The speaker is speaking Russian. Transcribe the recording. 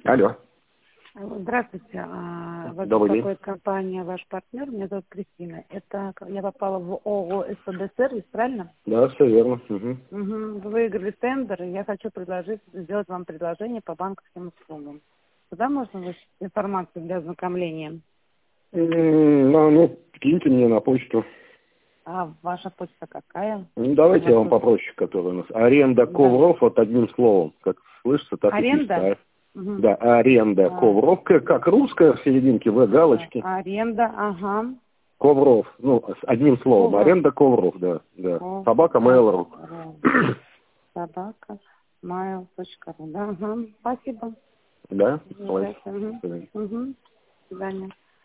Алло. Здравствуйте. Вас Добрый день. беспокоит компания «Ваш партнер». Меня зовут Кристина. Это я попала в ООО «СПД-сервис», правильно? Да, все верно. Угу. Угу. Вы выиграли тендер, и я хочу сделать вам предложение по банковским услугам. Куда можно высчитать информацию для ознакомления? Ну, киньте мне на почту. А ваша почта какая? Ну, давайте я вам попроще, которая у нас. Аренда ковров, вот одним словом. Как слышится, так и пишется. Аренда? Угу. Да, аренда ковров, как русская в серединке В, галочки. Аренда, ага. Ковров, ну, с одним словом. Ковров. Аренда ковров, да. Собака Mail.ru. Собака mail.ru. Да, ага. Спасибо. Да? До свидания. До свидания. До свидания.